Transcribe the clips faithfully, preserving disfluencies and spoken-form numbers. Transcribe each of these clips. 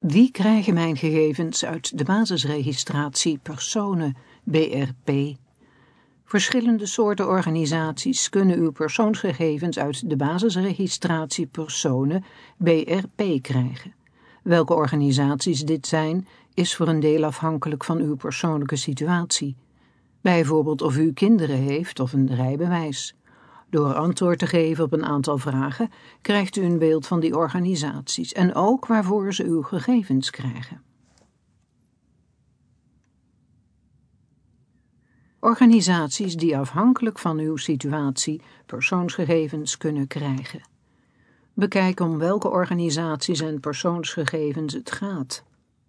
Wie krijgen mijn gegevens uit de basisregistratie personen B R P? Verschillende soorten organisaties kunnen uw persoonsgegevens uit de basisregistratie personen B R P krijgen. Welke organisaties dit zijn, is voor een deel afhankelijk van uw persoonlijke situatie. Bijvoorbeeld of u kinderen heeft of een rijbewijs. Door antwoord te geven op een aantal vragen krijgt u een beeld van die organisaties en ook waarvoor ze uw gegevens krijgen. Organisaties die afhankelijk van uw situatie persoonsgegevens kunnen krijgen. Bekijk om welke organisaties en persoonsgegevens het gaat.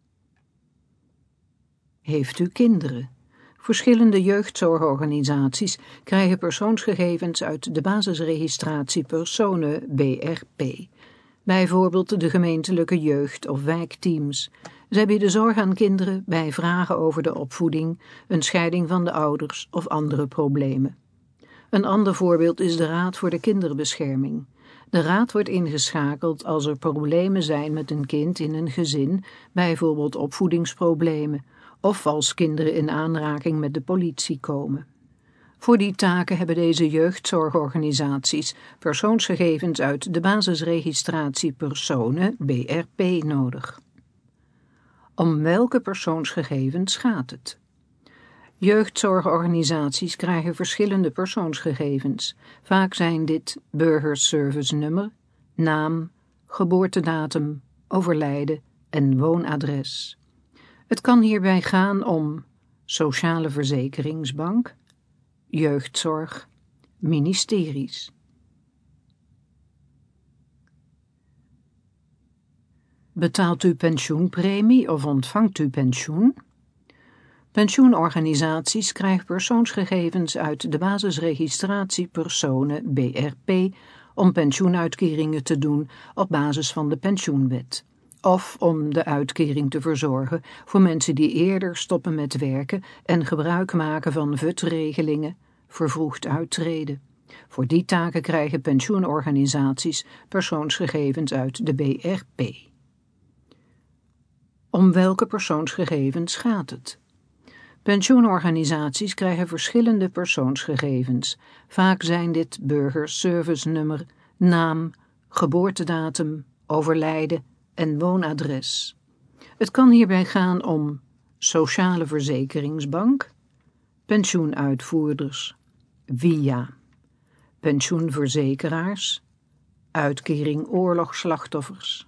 Heeft u kinderen? Verschillende jeugdzorgorganisaties krijgen persoonsgegevens uit de basisregistratie personen B R P. Bijvoorbeeld de gemeentelijke jeugd- of wijkteams. Zij bieden zorg aan kinderen bij vragen over de opvoeding, een scheiding van de ouders of andere problemen. Een ander voorbeeld is de Raad voor de Kinderbescherming. De raad wordt ingeschakeld als er problemen zijn met een kind in een gezin, bijvoorbeeld opvoedingsproblemen, of als kinderen in aanraking met de politie komen. Voor die taken hebben deze jeugdzorgorganisaties persoonsgegevens uit de basisregistratie personen B R P nodig. Om welke persoonsgegevens gaat het? Jeugdzorgorganisaties krijgen verschillende persoonsgegevens. Vaak zijn dit burgerservice-nummer, naam, geboortedatum, overlijden en woonadres. Het kan hierbij gaan om Sociale Verzekeringsbank, jeugdzorg, ministeries. Betaalt u pensioenpremie of ontvangt u pensioen? Pensioenorganisaties krijgen persoonsgegevens uit de basisregistratie personen B R P om pensioenuitkeringen te doen op basis van de pensioenwet. Of om de uitkering te verzorgen voor mensen die eerder stoppen met werken en gebruik maken van V U T-regelingen, vervroegd uittreden. Voor die taken krijgen pensioenorganisaties persoonsgegevens uit de B R P. Om welke persoonsgegevens gaat het? Pensioenorganisaties krijgen verschillende persoonsgegevens. Vaak zijn dit burgerservice-nummer, naam, geboortedatum, overlijden en woonadres. Het kan hierbij gaan om Sociale Verzekeringsbank, pensioenuitvoerders, V I A, pensioenverzekeraars, uitkering oorlogsslachtoffers.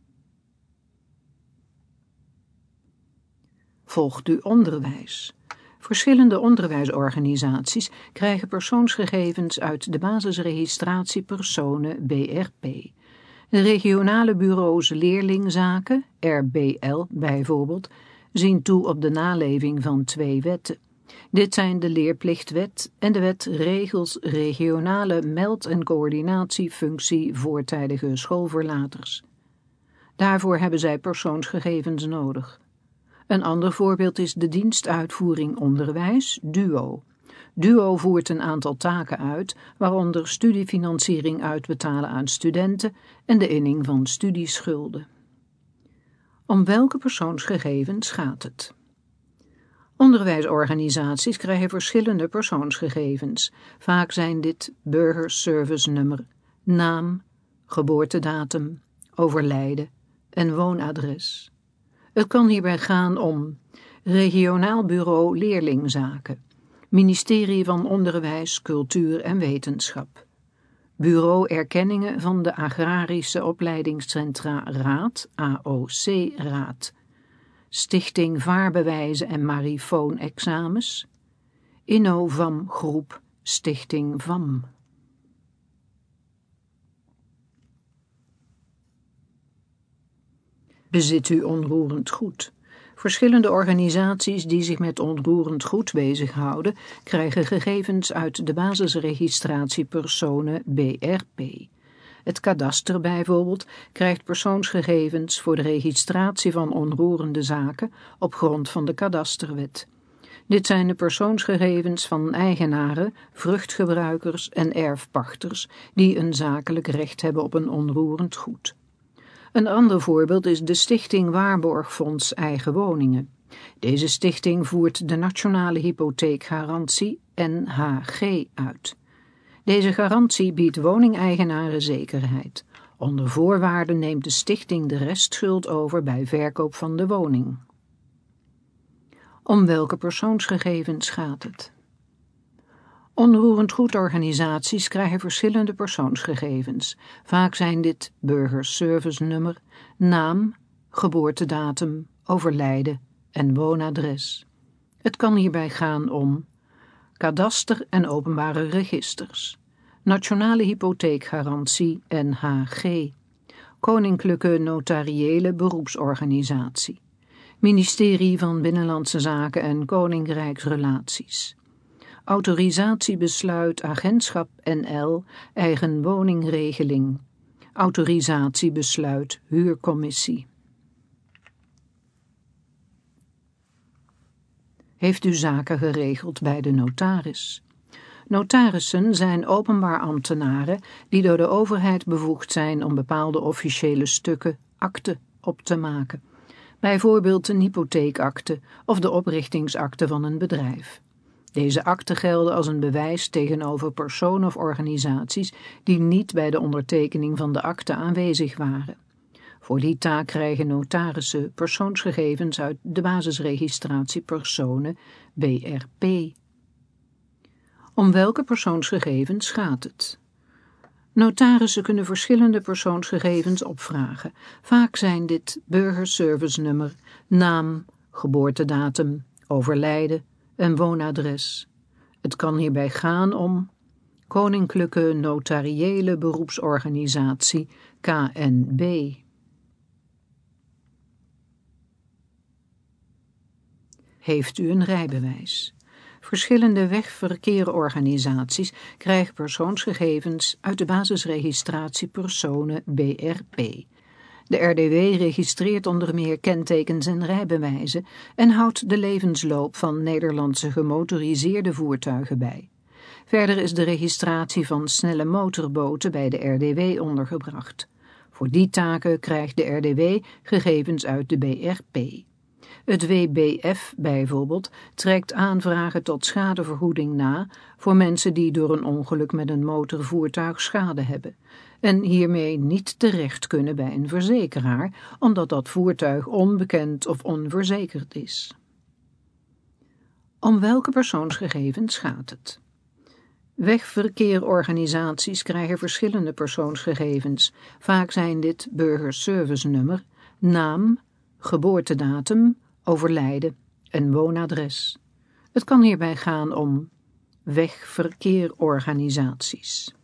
Volgt u onderwijs? Verschillende onderwijsorganisaties krijgen persoonsgegevens uit de basisregistratie personen B R P. De regionale bureaus leerlingzaken, R B L bijvoorbeeld, zien toe op de naleving van twee wetten. Dit zijn de Leerplichtwet en de Wet Regels Regionale Meld- en Coördinatiefunctie voortijdige schoolverlaters. Daarvoor hebben zij persoonsgegevens nodig. Een ander voorbeeld is de dienstuitvoering onderwijs, DUO. DUO voert een aantal taken uit, waaronder studiefinanciering uitbetalen aan studenten en de inning van studieschulden. Om welke persoonsgegevens gaat het? Onderwijsorganisaties krijgen verschillende persoonsgegevens. Vaak zijn dit burgerservice-nummer, naam, geboortedatum, overlijden en woonadres. Het kan hierbij gaan om Regionaal Bureau Leerlingzaken, Ministerie van Onderwijs, Cultuur en Wetenschap, Bureau Erkenningen van de Agrarische Opleidingscentra Raad, A O C-raad, Stichting Vaarbewijzen en Marifoon-examens, Innovam Groep, Stichting V A M. Bezit u onroerend goed? Verschillende organisaties die zich met onroerend goed bezighouden, krijgen gegevens uit de basisregistratie personen B R P. Het kadaster bijvoorbeeld krijgt persoonsgegevens voor de registratie van onroerende zaken op grond van de kadasterwet. Dit zijn de persoonsgegevens van eigenaren, vruchtgebruikers en erfpachters die een zakelijk recht hebben op een onroerend goed. Een ander voorbeeld is de Stichting Waarborgfonds Eigen Woningen. Deze stichting voert de Nationale Hypotheekgarantie N H G uit. Deze garantie biedt woningeigenaren zekerheid. Onder voorwaarden neemt de stichting de restschuld over bij verkoop van de woning. Om welke persoonsgegevens gaat het? Onroerend goedorganisaties krijgen verschillende persoonsgegevens. Vaak zijn dit burgerservice-nummer, naam, geboortedatum, overlijden en woonadres. Het kan hierbij gaan om kadaster en openbare registers, Nationale Hypotheekgarantie N H G, Koninklijke Notariële Beroepsorganisatie, Ministerie van Binnenlandse Zaken en Koninkrijksrelaties, Autorisatiebesluit Agentschap N L Eigen Woningregeling, Autorisatiebesluit Huurcommissie. Heeft u zaken geregeld bij de notaris? Notarissen zijn openbaar ambtenaren die door de overheid bevoegd zijn om bepaalde officiële stukken, akten, op te maken. Bijvoorbeeld een hypotheekakte of de oprichtingsakte van een bedrijf. Deze akten gelden als een bewijs tegenover personen of organisaties die niet bij de ondertekening van de akte aanwezig waren. Voor die taak krijgen notarissen persoonsgegevens uit de basisregistratie personen B R P. Om welke persoonsgegevens gaat het? Notarissen kunnen verschillende persoonsgegevens opvragen. Vaak zijn dit burgerservice-nummer, naam, geboortedatum, overlijden en woonadres. Het kan hierbij gaan om Koninklijke Notariële Beroepsorganisatie K N B. Heeft u een rijbewijs? Verschillende wegverkeerorganisaties krijgen persoonsgegevens uit de basisregistratie personen B R P. De R D W registreert onder meer kentekens en rijbewijzen en houdt de levensloop van Nederlandse gemotoriseerde voertuigen bij. Verder is de registratie van snelle motorboten bij de R D W ondergebracht. Voor die taken krijgt de R D W gegevens uit de B R P. Het W B F bijvoorbeeld trekt aanvragen tot schadevergoeding na voor mensen die door een ongeluk met een motorvoertuig schade hebben en hiermee niet terecht kunnen bij een verzekeraar omdat dat voertuig onbekend of onverzekerd is. Om welke persoonsgegevens gaat het? Wegverkeerorganisaties krijgen verschillende persoonsgegevens. Vaak zijn dit burgerservice-nummer, naam, geboortedatum, overlijden en woonadres. Het kan hierbij gaan om wegverkeerorganisaties.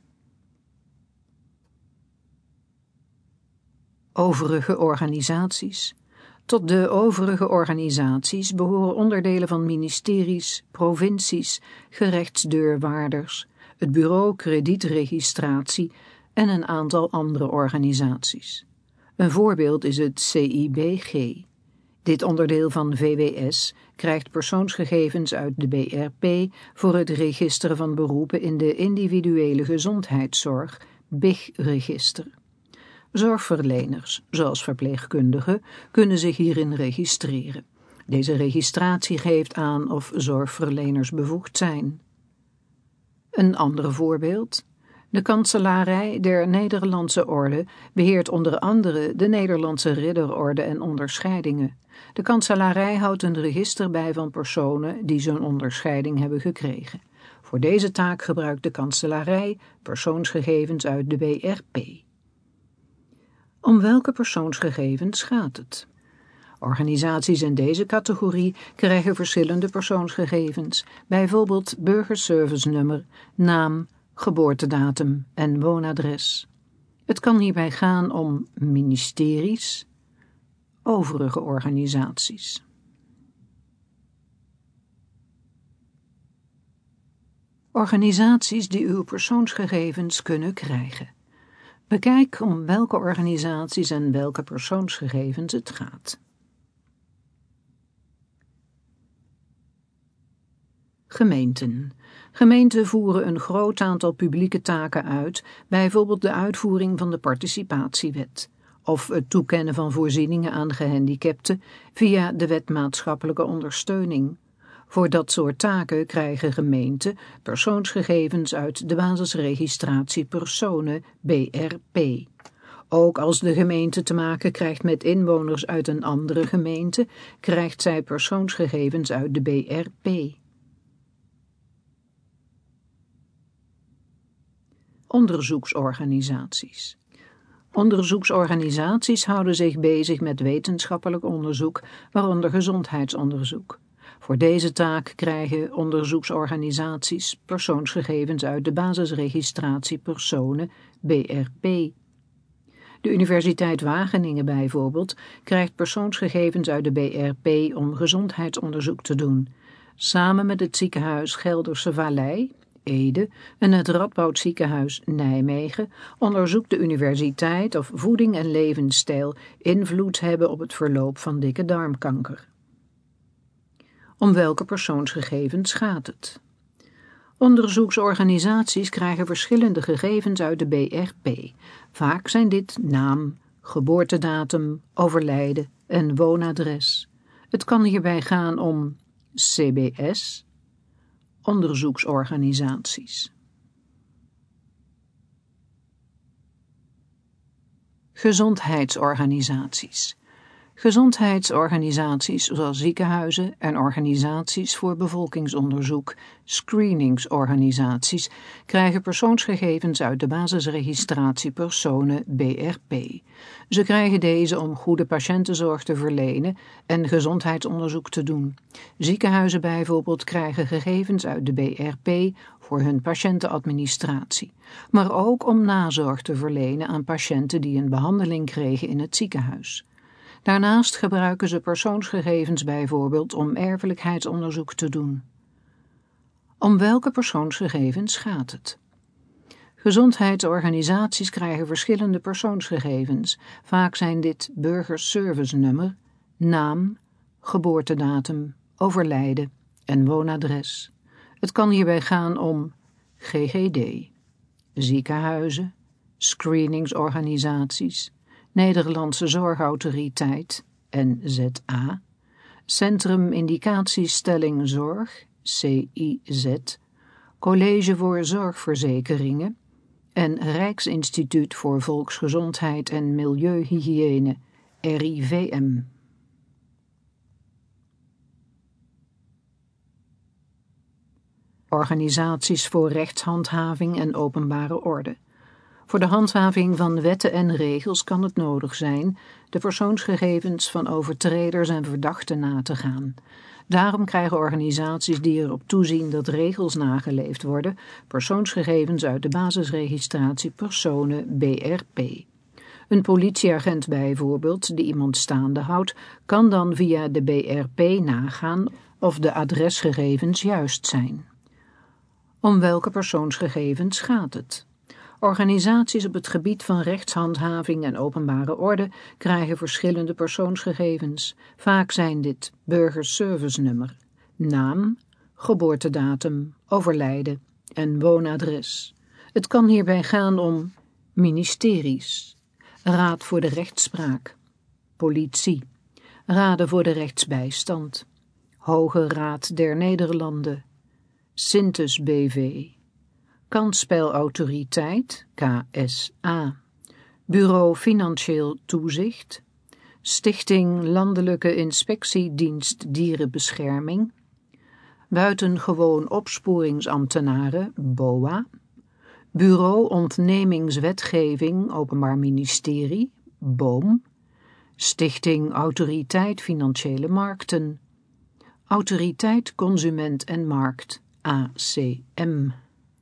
Overige organisaties. Tot de overige organisaties behoren onderdelen van ministeries, provincies, gerechtsdeurwaarders, het bureau kredietregistratie en een aantal andere organisaties. Een voorbeeld is het C I B G. Dit onderdeel van V W S krijgt persoonsgegevens uit de B R P voor het register van beroepen in de individuele gezondheidszorg, B I G-register. Zorgverleners, zoals verpleegkundigen, kunnen zich hierin registreren. Deze registratie geeft aan of zorgverleners bevoegd zijn. Een ander voorbeeld. De Kanselarij der Nederlandse Orde beheert onder andere de Nederlandse Ridderorde en onderscheidingen. De Kanselarij houdt een register bij van personen die zo'n onderscheiding hebben gekregen. Voor deze taak gebruikt de Kanselarij persoonsgegevens uit de B R P. Om welke persoonsgegevens gaat het? Organisaties in deze categorie krijgen verschillende persoonsgegevens, bijvoorbeeld burgerservice-nummer, naam, geboortedatum en woonadres. Het kan hierbij gaan om ministeries, overige organisaties. Organisaties die uw persoonsgegevens kunnen krijgen. Bekijk om welke organisaties en welke persoonsgegevens het gaat. Gemeenten. Gemeenten voeren een groot aantal publieke taken uit, bijvoorbeeld de uitvoering van de participatiewet. of het toekennen van voorzieningen aan gehandicapten via de wet maatschappelijke ondersteuning. Voor dat soort taken krijgen gemeenten persoonsgegevens uit de basisregistratie personen B R P. Ook als de gemeente te maken krijgt met inwoners uit een andere gemeente, krijgt zij persoonsgegevens uit de B R P. Onderzoeksorganisaties. Onderzoeksorganisaties houden zich bezig met wetenschappelijk onderzoek, waaronder gezondheidsonderzoek. Voor deze taak krijgen onderzoeksorganisaties persoonsgegevens uit de basisregistratie personen B R P. De Universiteit Wageningen bijvoorbeeld krijgt persoonsgegevens uit de B R P om gezondheidsonderzoek te doen. Samen met het ziekenhuis Gelderse Vallei, Ede, en het Radboud Ziekenhuis Nijmegen onderzoekt de universiteit of voeding en levensstijl invloed hebben op het verloop van dikke darmkanker. Om welke persoonsgegevens gaat het? Onderzoeksorganisaties krijgen verschillende gegevens uit de B R P. Vaak zijn dit naam, geboortedatum, overlijden en woonadres. Het kan hierbij gaan om C B S, onderzoeksorganisaties. Gezondheidsorganisaties. Gezondheidsorganisaties zoals ziekenhuizen en organisaties voor bevolkingsonderzoek, screeningsorganisaties, krijgen persoonsgegevens uit de basisregistratie personen B R P. Ze krijgen deze om goede patiëntenzorg te verlenen en gezondheidsonderzoek te doen. Ziekenhuizen bijvoorbeeld krijgen gegevens uit de B R P voor hun patiëntenadministratie, maar ook om nazorg te verlenen aan patiënten die een behandeling kregen in het ziekenhuis. Daarnaast gebruiken ze persoonsgegevens bijvoorbeeld om erfelijkheidsonderzoek te doen. Om welke persoonsgegevens gaat het? Gezondheidsorganisaties krijgen verschillende persoonsgegevens. Vaak zijn dit burgerservice-nummer, naam, geboortedatum, overlijden en woonadres. Het kan hierbij gaan om G G D, ziekenhuizen, screeningsorganisaties, Nederlandse Zorgautoriteit N Z A, Centrum Indicatiestelling Zorg C I Z, College voor Zorgverzekeringen en Rijksinstituut voor Volksgezondheid en Milieuhygiëne R I V M. Organisaties voor rechtshandhaving en openbare orde. Voor de handhaving van wetten en regels kan het nodig zijn de persoonsgegevens van overtreders en verdachten na te gaan. Daarom krijgen organisaties die erop toezien dat regels nageleefd worden, persoonsgegevens uit de basisregistratie personen B R P. Een politieagent bijvoorbeeld, die iemand staande houdt, kan dan via de B R P nagaan of de adresgegevens juist zijn. Om welke persoonsgegevens gaat het? Organisaties op het gebied van rechtshandhaving en openbare orde krijgen verschillende persoonsgegevens. Vaak zijn dit burgerservice-nummer, naam, geboortedatum, overlijden en woonadres. Het kan hierbij gaan om ministeries, Raad voor de Rechtspraak, politie, Raden voor de Rechtsbijstand, Hoge Raad der Nederlanden, Syntes B V, Kansspelautoriteit K S A, Bureau Financieel Toezicht, Stichting Landelijke Inspectiedienst Dierenbescherming, Buitengewoon Opsporingsambtenaren B O A, Bureau Ontnemingswetgeving Openbaar Ministerie B O M, Stichting Autoriteit Financiële Markten, Autoriteit Consument en Markt A C M.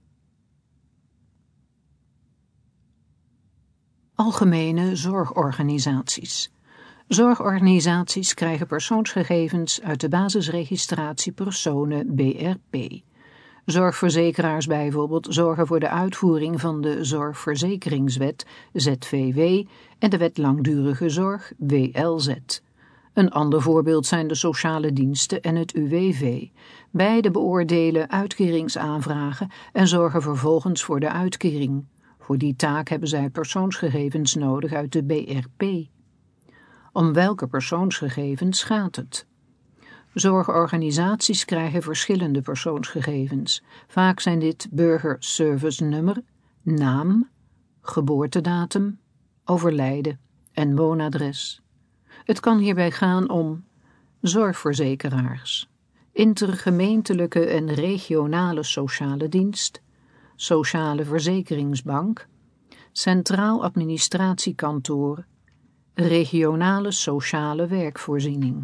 Algemene zorgorganisaties. Zorgorganisaties krijgen persoonsgegevens uit de basisregistratie personen B R P. Zorgverzekeraars bijvoorbeeld zorgen voor de uitvoering van de Zorgverzekeringswet Z V W en de Wet Langdurige Zorg W L Z. Een ander voorbeeld zijn de sociale diensten en het U W V. Beide beoordelen uitkeringsaanvragen en zorgen vervolgens voor de uitkering. Voor die taak hebben zij persoonsgegevens nodig uit de B R P. Om welke persoonsgegevens gaat het? Zorgorganisaties krijgen verschillende persoonsgegevens. Vaak zijn dit burgerservice-nummer, naam, geboortedatum, overlijden en woonadres. Het kan hierbij gaan om zorgverzekeraars, intergemeentelijke en regionale sociale dienst, sociale verzekeringsbank, centraal administratiekantoor, regionale sociale werkvoorziening.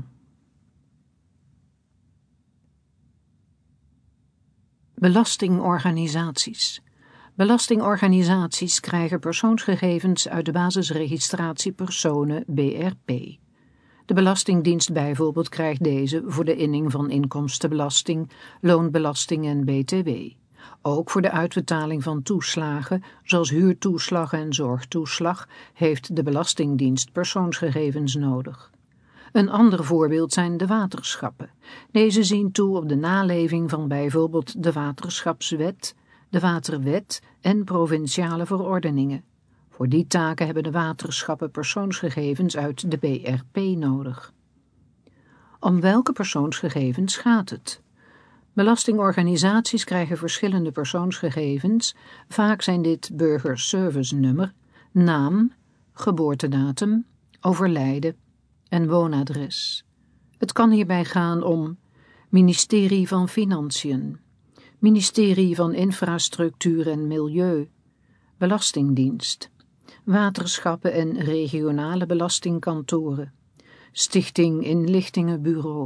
Belastingorganisaties. Belastingorganisaties krijgen persoonsgegevens uit de basisregistratie personen B R P. De Belastingdienst bijvoorbeeld krijgt deze voor de inning van inkomstenbelasting, loonbelasting en B T W. Ook voor de uitbetaling van toeslagen, zoals huurtoeslag en zorgtoeslag, heeft de Belastingdienst persoonsgegevens nodig. Een ander voorbeeld zijn de waterschappen. Deze zien toe op de naleving van bijvoorbeeld de Waterschapswet, de Waterwet en provinciale verordeningen. Voor die taken hebben de waterschappen persoonsgegevens uit de B R P nodig. Om welke persoonsgegevens gaat het? Belastingorganisaties krijgen verschillende persoonsgegevens. Vaak zijn dit burgerservice-nummer, naam, geboortedatum, overlijden en woonadres. Het kan hierbij gaan om ministerie van Financiën, ministerie van Infrastructuur en Milieu, Belastingdienst, waterschappen en regionale belastingkantoren, Stichting Inlichtingenbureau.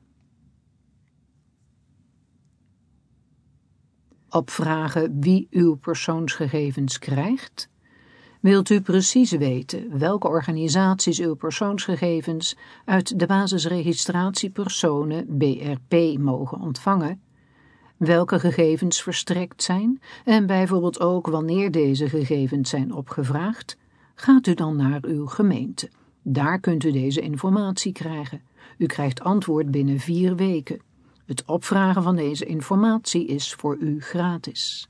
Op vragen wie uw persoonsgegevens krijgt? Wilt u precies weten welke organisaties uw persoonsgegevens uit de basisregistratie personen B R P mogen ontvangen? Welke gegevens verstrekt zijn en bijvoorbeeld ook wanneer deze gegevens zijn opgevraagd? Gaat u dan naar uw gemeente. Daar kunt u deze informatie krijgen. U krijgt antwoord binnen vier weken. Het opvragen van deze informatie is voor u gratis.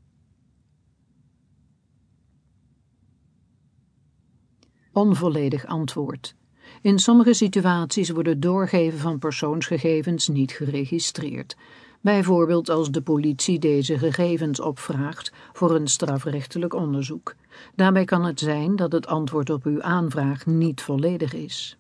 Onvolledig antwoord. In sommige situaties wordt het doorgeven van persoonsgegevens niet geregistreerd. Bijvoorbeeld als de politie deze gegevens opvraagt voor een strafrechtelijk onderzoek. Daarbij kan het zijn dat het antwoord op uw aanvraag niet volledig is.